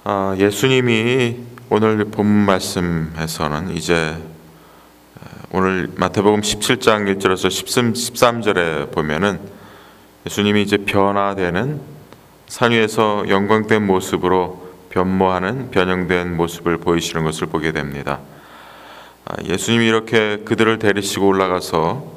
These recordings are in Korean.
예수님이 오늘 본 말씀에서는 이제 오늘 마태복음 17장 1절에서 13절에 보면은 예수님이 이제 변화되는 산 위에서 영광된 모습으로 변모하는 변형된 모습을 보이시는 것을 보게 됩니다. 예수님이 이렇게 그들을 데리시고 올라가서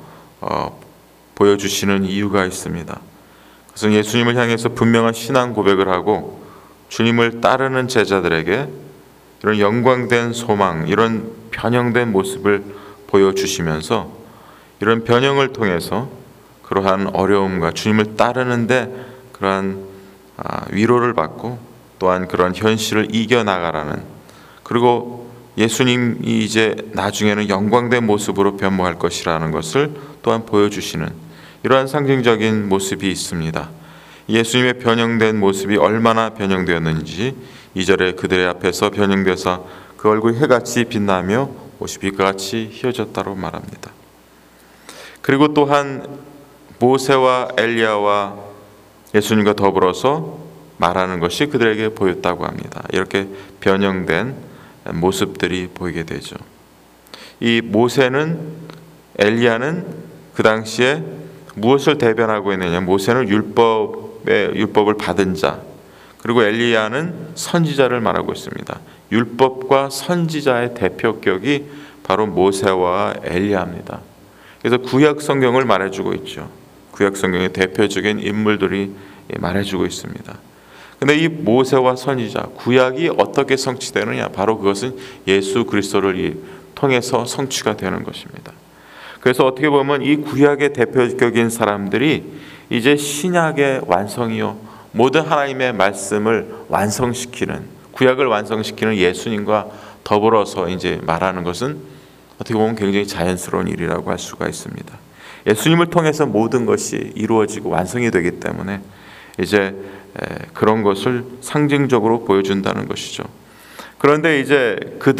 보여주시는 이유가 있습니다. 그것은 예수님을 향해서 분명한 신앙 고백을 하고 주님을 따르는 제자들에게 이런 영광된 소망, 이런 변형된 모습을 보여주시면서 이런 변형을 통해서 그러한 어려움과 주님을 따르는데 그러한 위로를 받고 또한 그런 현실을 이겨나가라는, 그리고 예수님이 이제 나중에는 영광된 모습으로 변모할 것이라는 것을 또한 보여주시는 이러한 상징적인 모습이 있습니다. 예수님의 변형된 모습이 얼마나 변형되었는지 2절에 그들의 앞에서 변형되어서 그 얼굴이 해같이 빛나며 옷이 빛같이 휘어졌다고 말합니다. 그리고 또한 모세와 엘리야와 예수님과 더불어서 말하는 것이 그들에게 보였다고 합니다. 이렇게 변형된 모습들이 보이게 되죠. 이 모세는, 엘리야는 그 당시에 무엇을 대변하고 있느냐? 모세는 율법을 받은 자, 그리고 엘리야는 선지자를 말하고 있습니다. 율법과 선지자의 대표격이 바로 모세와 엘리야입니다. 그래서 구약 성경을 말해주고 있죠. 구약 성경의 대표적인 인물들이 말해주고 있습니다. 근데 이 모세와 선지자, 구약이 어떻게 성취되느냐? 바로 그것은 예수 그리스도를 통해서 성취가 되는 것입니다. 그래서 어떻게 보면 이 구약의 대표적인 사람들이 이제 신약의 완성이요, 모든 하나님의 말씀을 완성시키는, 구약을 완성시키는 예수님과 더불어서 이제 말하는 것은 어떻게 보면 굉장히 자연스러운 일이라고 할 수가 있습니다. 예수님을 통해서 모든 것이 이루어지고 완성이 되기 때문에 이제 그런 것을 상징적으로 보여준다는 것이죠. 그런데 이제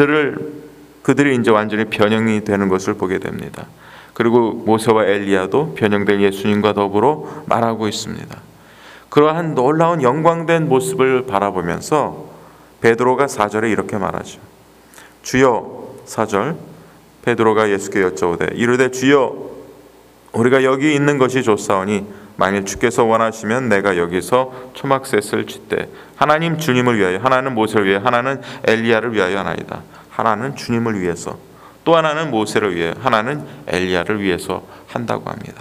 그들이 이제 완전히 변형이 되는 것을 보게 됩니다. 그리고 모세와 엘리야도 변형된 예수님과 더불어 말하고 있습니다. 그러한 놀라운 영광된 모습을 바라보면서 베드로가 4절에 이렇게 말하죠. 주여, 4절, 베드로가 예수께 여쭤오되 이르되 주여, 우리가 여기 있는 것이 좋사오니 만일 주께서 원하시면 내가 여기서 초막셋을 칠 하나님 주님을 위하여, 하나는 모세를 위하여, 하나는 엘리야를 위하여 하나이다. 하나는 주님을 위해서, 또 하나는 모세를 위해, 하나는 엘리야를 위해서 한다고 합니다.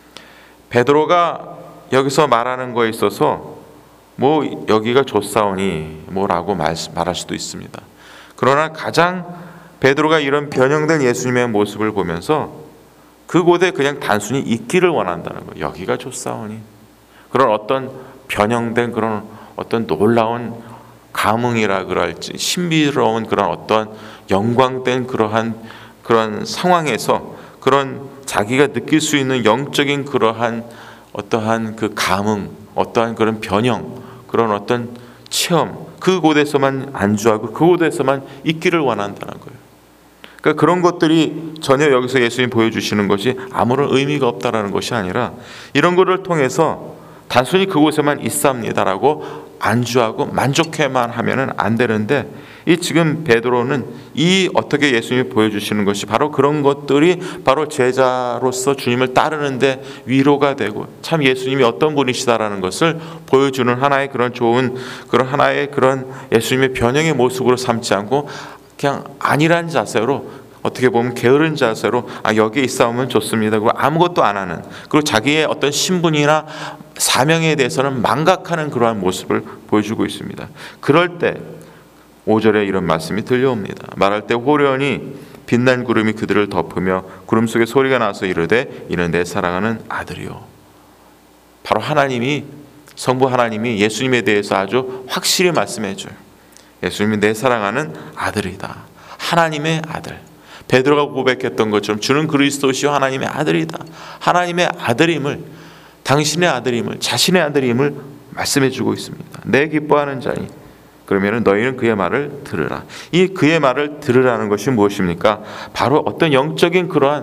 베드로가 여기서 말하는 거에 있어서 뭐 여기가 좋사오니 뭐라고 말할 수도 있습니다. 그러나 가장 베드로가 이런 변형된 예수님의 모습을 보면서 그곳에 그냥 단순히 있기를 원한다는 거예요. 여기가 좋사오니, 그런 어떤 변형된 그런 어떤 놀라운 감흥이라 그럴지 신비로운 그런 어떤 영광된 그런 상황에서 그런 자기가 느낄 수 있는 영적인 그러한 어떠한 그 감흥, 어떠한 그런 변형, 그런 어떤 체험, 그곳에서만 안주하고 그곳에서만 있기를 원한다는 거예요. 그러니까 그런 것들이 전혀 여기서 예수님 보여주시는 것이 아무런 의미가 없다라는 것이 아니라 이런 것을 통해서 단순히 그곳에만 있습니다라고 안주하고 만족해만 하면은 안 되는데, 이 지금 베드로는 이 어떻게 예수님이 보여주시는 것이 바로 그런 것들이 바로 제자로서 주님을 따르는데 위로가 되고 참 예수님이 어떤 분이시다라는 것을 보여주는 하나의 그런 좋은 그런 하나의 그런 예수님의 변형의 모습으로 삼지 않고 그냥 안일한 자세로, 어떻게 보면 게으른 자세로 여기 있으면 좋습니다, 그리고 아무것도 안 하는, 그리고 자기의 어떤 신분이나 사명에 대해서는 망각하는 그러한 모습을 보여주고 있습니다. 그럴 때 5절에 이런 말씀이 들려옵니다. 말할 때 호련히 빛난 구름이 그들을 덮으며 구름 속에 소리가 나서 이르되 이는 내 사랑하는 아들이요. 바로 하나님이, 성부 하나님이 예수님에 대해서 아주 확실히 말씀해 줘요. 예수님이 내 사랑하는 아들이다. 하나님의 아들. 베드로가 고백했던 것처럼 주는 그리스도시요 하나님의 아들이다. 하나님의 아들임을, 당신의 아들임을, 자신의 아들임을 말씀해 주고 있습니다. 내 기뻐하는 자니 그러면 너희는 그의 말을 들으라. 이 그의 말을 들으라는 것이 무엇입니까? 바로 어떤 영적인 그러한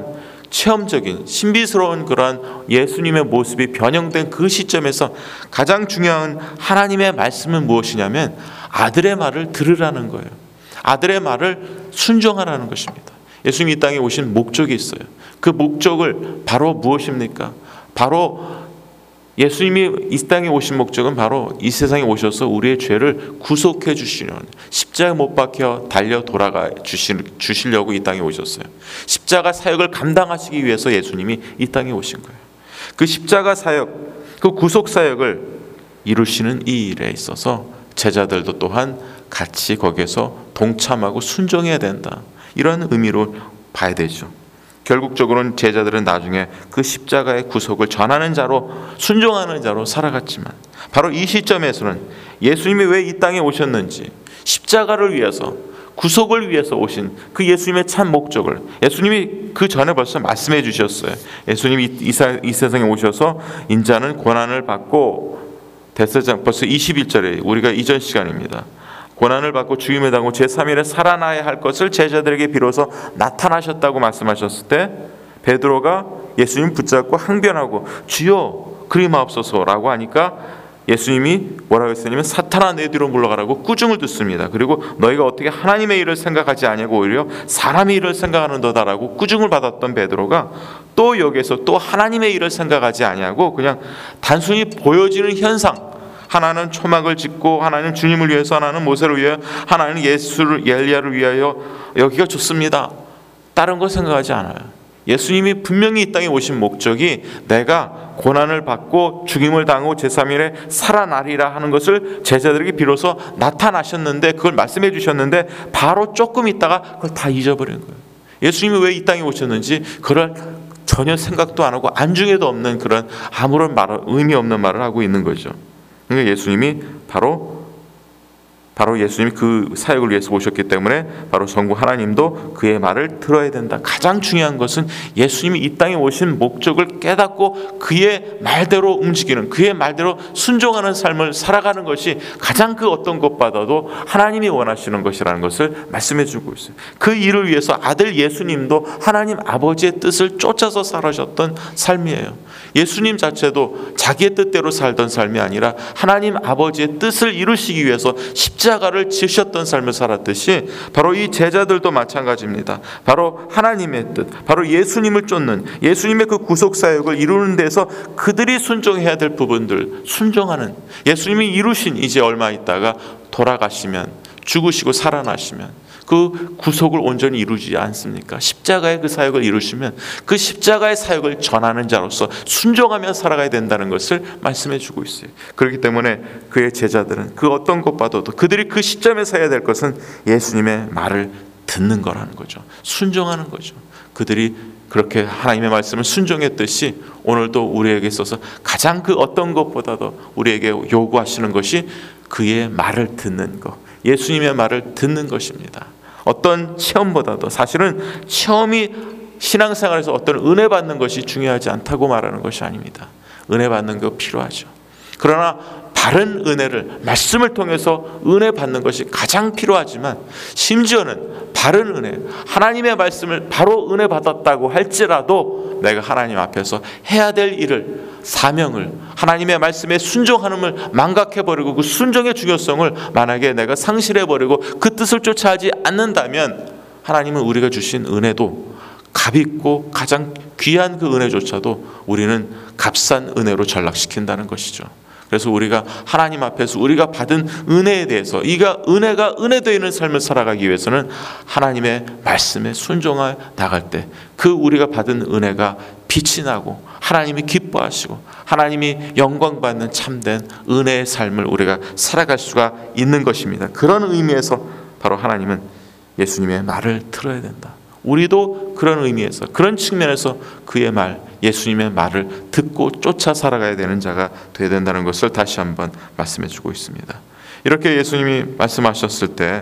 체험적인 신비스러운 그러한 예수님의 모습이 변형된 그 시점에서 가장 중요한 하나님의 말씀은 무엇이냐면 아들의 말을 들으라는 거예요. 아들의 말을 순종하라는 것입니다. 예수님이 이 땅에 오신 목적이 있어요. 그 목적을 바로 무엇입니까? 바로 예수님이 이 땅에 오신 목적은 바로 이 세상에 오셔서 우리의 죄를 구속해 주시는, 십자가에 못 박혀 달려 돌아가 주시려고 이 땅에 오셨어요. 십자가 사역을 감당하시기 위해서 예수님이 이 땅에 오신 거예요. 그 십자가 사역, 그 구속 사역을 이루시는 이 일에 있어서 제자들도 또한 같이 거기에서 동참하고 순종해야 된다, 이런 의미로 봐야 되죠. 결국적으로는 제자들은 나중에 그 십자가의 구속을 전하는 자로, 순종하는 자로 살아갔지만, 바로 이 시점에서는 예수님이 왜 이 땅에 오셨는지, 십자가를 위해서, 구속을 위해서 오신 그 예수님의 참 목적을 예수님이 그 전에 벌써 말씀해 주셨어요. 예수님이 이 세상에 오셔서 인자는 고난을 받고, 데스장 벌써 21절에 우리가 이전 시간입니다. 고난을 받고 죽임을 당하고 제3일에 살아나야 할 것을 제자들에게 비로소 나타나셨다고 말씀하셨을 때, 베드로가 예수님 붙잡고 항변하고 주여 그리마옵소서라고 하니까 예수님이 뭐라고 했냐면 사탄아 내 뒤로 물러가라고 꾸중을 듣습니다. 그리고 너희가 어떻게 하나님의 일을 생각하지 아니하고 오히려 사람의 일을 생각하는도다라고 꾸중을 받았던 베드로가 또 여기에서 또 하나님의 일을 생각하지 아니하고 그냥 단순히 보여지는 현상, 하나는 초막을 짓고 하나는 주님을 위해서, 하나는 모세를 위하여, 하나는 예수를, 엘리야를 위하여, 여기가 좋습니다, 다른 거 생각하지 않아요. 예수님이 분명히 이 땅에 오신 목적이 내가 고난을 받고 죽임을 당하고 제3일에 살아나리라 하는 것을 제자들에게 비로소 나타나셨는데, 그걸 말씀해 주셨는데 바로 조금 있다가 그걸 다 잊어버린 거예요. 예수님이 왜 이 땅에 오셨는지 그걸 전혀 생각도 안 하고 안중에도 없는 그런 아무런 의미 없는 말을 하고 있는 거죠. 그러니까 예수님이 바로 예수님이 그 사역을 위해서 오셨기 때문에 바로 전구 하나님도 그의 말을 들어야 된다. 가장 중요한 것은 예수님이 이 땅에 오신 목적을 깨닫고 그의 말대로 움직이는, 그의 말대로 순종하는 삶을 살아가는 것이 가장 그 어떤 것보다도 하나님이 원하시는 것이라는 것을 말씀해 주고 있어요. 그 일을 위해서 아들 예수님도 하나님 아버지의 뜻을 쫓아서 살아셨던 삶이에요. 예수님 자체도 자기의 뜻대로 살던 삶이 아니라 하나님 아버지의 뜻을 이루시기 위해서 십자가를 지셨던 삶을 살았듯이 바로 이 제자들도 마찬가지입니다. 바로 하나님의 뜻, 바로 예수님을 쫓는, 예수님의 그 구속사역을 이루는 데서 그들이 순종해야 될 부분들 순종하는, 예수님이 이루신 이제 얼마 있다가 돌아가시면, 죽으시고 살아나시면 그 구속을 온전히 이루지 않습니까? 십자가의 그 사역을 이루시면 그 십자가의 사역을 전하는 자로서 순종하며 살아가야 된다는 것을 말씀해 주고 있어요. 그렇기 때문에 그의 제자들은 그 어떤 것보다도 그들이 그 시점에서 해야 될 것은 예수님의 말을 듣는 거라는 거죠. 순종하는 거죠. 그들이 그렇게 하나님의 말씀을 순종했듯이 오늘도 우리에게 있어서 가장 그 어떤 것보다도 우리에게 요구하시는 것이 그의 말을 듣는 것, 예수님의 말을 듣는 것입니다. 어떤 체험보다도, 사실은 체험이 신앙생활에서 어떤 은혜 받는 것이 중요하지 않다고 말하는 것이 아닙니다. 은혜 받는 거 필요하죠. 그러나 바른 은혜를, 말씀을 통해서 은혜 받는 것이 가장 필요하지만, 심지어는 바른 은혜, 하나님의 말씀을 바로 은혜 받았다고 할지라도 내가 하나님 앞에서 해야 될 일을, 사명을, 하나님의 말씀에 순종하는을 망각해버리고 그 순종의 중요성을 만약에 내가 상실해버리고 그 뜻을 쫓아하지 않는다면 하나님은 우리가 주신 은혜도 값있고 가장 귀한 그 은혜조차도 우리는 값싼 은혜로 전락시킨다는 것이죠. 그래서 우리가 하나님 앞에서 우리가 받은 은혜에 대해서, 이가 은혜가 은혜되는 삶을 살아가기 위해서는 하나님의 말씀에 순종해 나갈 때 그 우리가 받은 은혜가 빛이 나고 하나님이 기뻐하시고 하나님이 영광받는 참된 은혜의 삶을 우리가 살아갈 수가 있는 것입니다. 그런 의미에서 바로 하나님은 예수님의 말을 들어야 된다. 우리도 그런 의미에서, 그런 측면에서 그의 말, 예수님의 말을 듣고 쫓아 살아가야 되는 자가 되어야 된다는 것을 다시 한번 말씀해 주고 있습니다. 이렇게 예수님이 말씀하셨을 때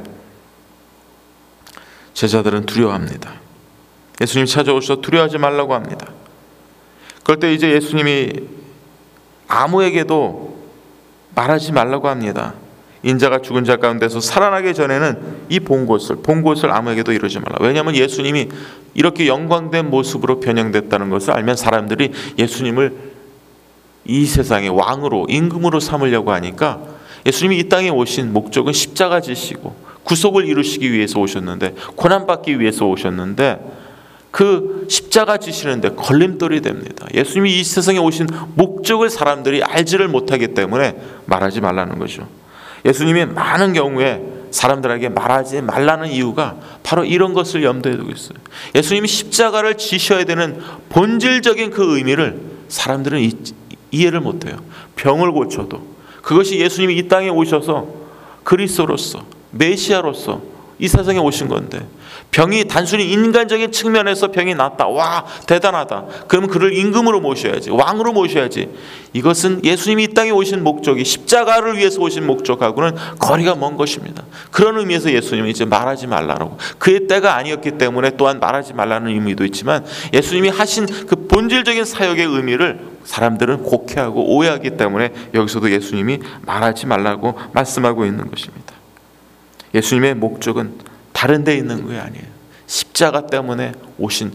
제자들은 두려워합니다. 예수님이 찾아오셔서 두려워하지 말라고 합니다. 그럴 때 이제 예수님이 아무에게도 말하지 말라고 합니다. 인자가 죽은 자 가운데서 살아나기 전에는 이 본 것을 아무에게도 이루지 말라. 왜냐하면 예수님이 이렇게 영광된 모습으로 변형됐다는 것을 알면 사람들이 예수님을 이 세상의 왕으로, 임금으로 삼으려고 하니까, 예수님이 이 땅에 오신 목적은 십자가 지시고 구속을 이루시기 위해서 오셨는데, 고난받기 위해서 오셨는데, 그 십자가 지시는데 걸림돌이 됩니다. 예수님이 이 세상에 오신 목적을 사람들이 알지를 못하기 때문에 말하지 말라는 거죠. 예수님이 많은 경우에 사람들에게 말하지 말라는 이유가 바로 이런 것을 염두에 두고 있어요. 예수님이 십자가를 지셔야 되는 본질적인 그 의미를 사람들은 이해를 못해요. 병을 고쳐도 그것이 예수님이 이 땅에 오셔서 그리스도로서, 메시아로서 이 세상에 오신 건데, 병이 단순히 인간적인 측면에서 병이 낫다, 와 대단하다, 그러면 그를 임금으로 모셔야지, 왕으로 모셔야지. 이것은 예수님이 이 땅에 오신 목적이 십자가를 위해서 오신 목적하고는 거리가 먼 것입니다. 그런 의미에서 예수님이 이제 말하지 말라고, 그의 때가 아니었기 때문에 또한 말하지 말라는 의미도 있지만, 예수님이 하신 그 본질적인 사역의 의미를 사람들은 곡해하고 오해하기 때문에 여기서도 예수님이 말하지 말라고 말씀하고 있는 것입니다. 예수님의 목적은 다른 데 있는 게 아니에요. 십자가 때문에 오신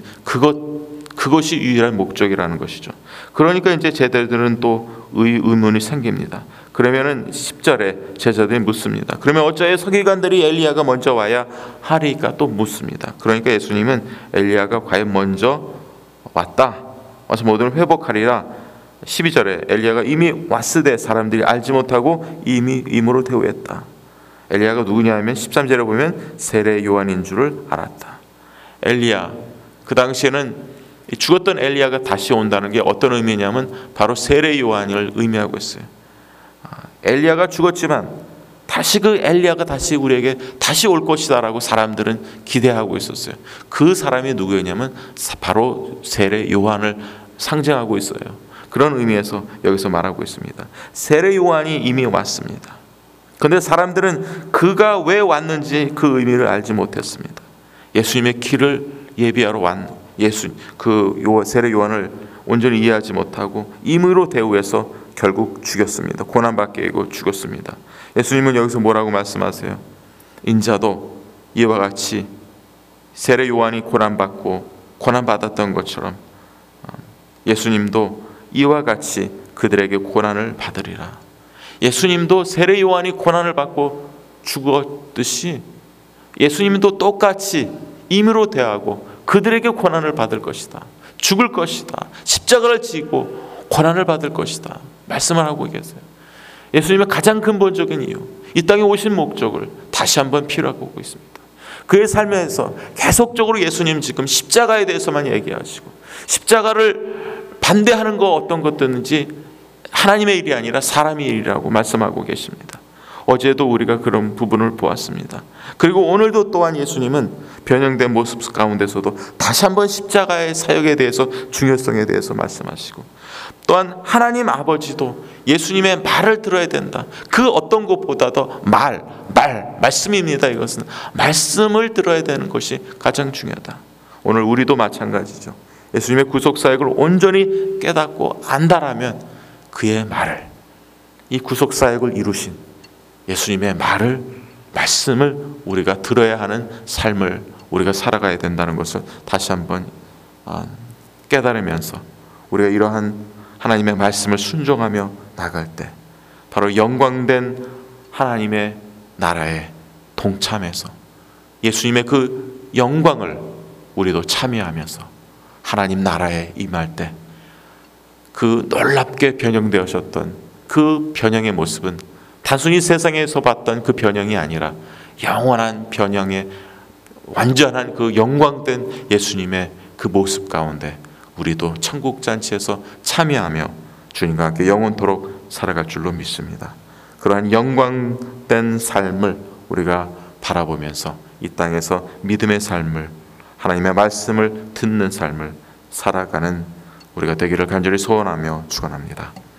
그것이 유일한 목적이라는 것이죠. 그러니까 이제 제자들은 또 의문이 생깁니다. 그러면은 10절에 제자들이 묻습니다. 그러면 어찌하여 서기관들이 엘리야가 먼저 와야 하리까 또 묻습니다. 그러니까 예수님은 엘리야가 과연 먼저 와서 모든 회복하리라. 12절에 엘리야가 이미 왔으되 사람들이 알지 못하고 이미 임으로 대우했다. 엘리야가 누구냐 하면 13절에 보면 세례 요한인 줄을 알았다. 엘리야, 그 당시에는 죽었던 엘리야가 다시 온다는 게 어떤 의미냐면 바로 세례 요한을 의미하고 있어요. 엘리야가 죽었지만 다시 그 엘리야가 다시 우리에게 다시 올 것이다라고 사람들은 기대하고 있었어요. 그 사람이 누구였냐면 바로 세례 요한을 상징하고 있어요. 그런 의미에서 여기서 말하고 있습니다. 세례 요한이 이미 왔습니다. 그런데 사람들은 그가 왜 왔는지 그 의미를 알지 못했습니다. 예수님의 길을 예비하러 세례 요한을 온전히 이해하지 못하고 임의로 대우해서 결국 죽였습니다. 고난받게 하고 죽였습니다. 예수님은 여기서 뭐라고 말씀하세요? 인자도 이와 같이 세례 요한이 고난받았던 것처럼 예수님도 이와 같이 그들에게 고난을 받으리라. 예수님도 세례 요한이 고난을 받고 죽었듯이 예수님도 똑같이 임의로 대하고 그들에게 고난을 받을 것이다. 죽을 것이다. 십자가를 지고 고난을 받을 것이다. 말씀을 하고 계세요. 예수님의 가장 근본적인 이유, 이 땅에 오신 목적을 다시 한번 필요하고 보고 있습니다. 그의 삶에서 계속적으로 예수님 지금 십자가에 대해서만 얘기하시고, 십자가를 반대하는 거 어떤 것든지 하나님의 일이 아니라 사람의 일이라고 말씀하고 계십니다. 어제도 우리가 그런 부분을 보았습니다. 그리고 오늘도 또한 예수님은 변형된 모습 가운데서도 다시 한번 십자가의 사역에 대해서, 중요성에 대해서 말씀하시고, 또한 하나님 아버지도 예수님의 말을 들어야 된다. 그 어떤 것보다도 말씀입니다. 이것은 말씀을 들어야 되는 것이 가장 중요하다. 오늘 우리도 마찬가지죠. 예수님의 구속사역을 온전히 깨닫고 안다라면 그의 말을, 이 구속사역을 이루신 예수님의 말씀을 우리가 들어야 하는 삶을 우리가 살아가야 된다는 것을 다시 한번 깨달으면서 우리가 이러한 하나님의 말씀을 순종하며 나갈 때 바로 영광된 하나님의 나라에 동참해서 예수님의 그 영광을 우리도 참여하면서 하나님 나라에 임할 때 그 놀랍게 변형되셨던 그 변형의 모습은 단순히 세상에서 봤던 그 변형이 아니라 영원한 변형의 완전한 그 영광된 예수님의 그 모습 가운데 우리도 천국잔치에서 참여하며 주님과 함께 영원토록 살아갈 줄로 믿습니다. 그러한 영광된 삶을 우리가 바라보면서 이 땅에서 믿음의 삶을, 하나님의 말씀을 듣는 삶을 살아가는 우리가 되기를 간절히 소원하며 축원합니다.